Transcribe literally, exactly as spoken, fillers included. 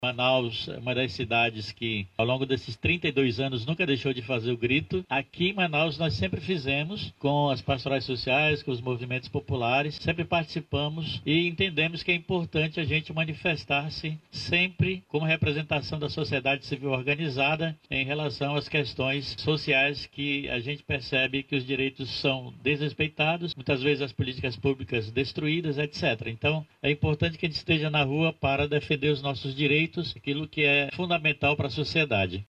Manaus é uma das cidades que, ao longo desses trinta e dois anos, nunca deixou de fazer o grito. Aqui em Manaus, nós sempre fizemos, com as pastorais sociais, com os movimentos populares, sempre participamos e entendemos que é importante a gente manifestar-se sempre como representação da sociedade civil organizada em relação às questões sociais que a gente percebe que os direitos são desrespeitados, muitas vezes as políticas públicas destruídas, etcétera. Então, é importante que a gente esteja na rua para defender os nossos direitos, aquilo que é fundamental para a sociedade.